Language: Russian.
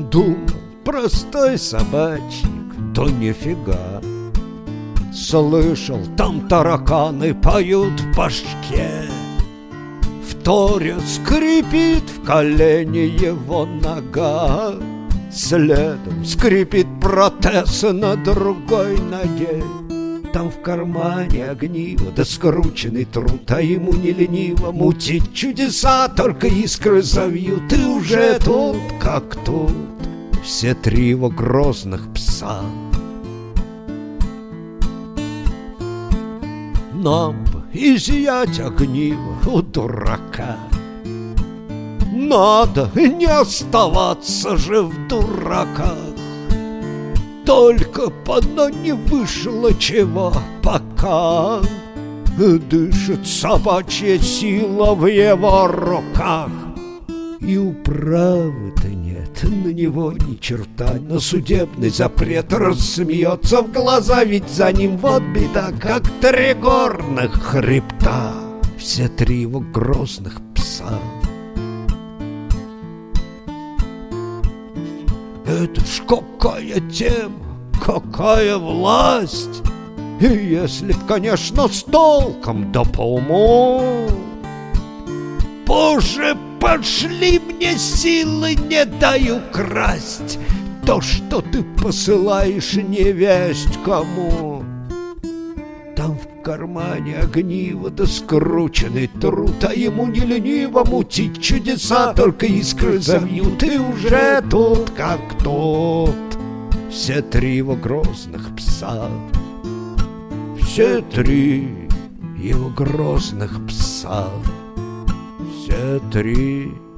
Думал, простой собачник, то нифига. Слышал, там тараканы поют в башке, вторя скрипит в колене его нога, следом скрипит протез на другой ноге. Там в кармане огниво, да скрученный труд, а ему не лениво мутить чудеса, только искры завьют, и уже тут, как тут, все три его грозных пса. Нам бы изъять огниво у дурака, надо не оставаться же в дураках. Только подно не вышло чего пока, дышит собачья сила в его руках. И управы-то нет на него ни черта, но судебный запрет рассмеется в глаза, ведь за ним вот беда, как три горных хребта, все три его грозных пса. Это ж какая тема, какая власть! И если б, конечно, с толком да по уму. Боже, пошли мне силы, не дай украсть то, что ты посылаешь невесть кому. Там в кармане огниво да скрученный труд, а ему не лениво мутить чудеса, только искры завьют, и уже тут, как тут, все три его грозных пса, все три его грозных пса, все три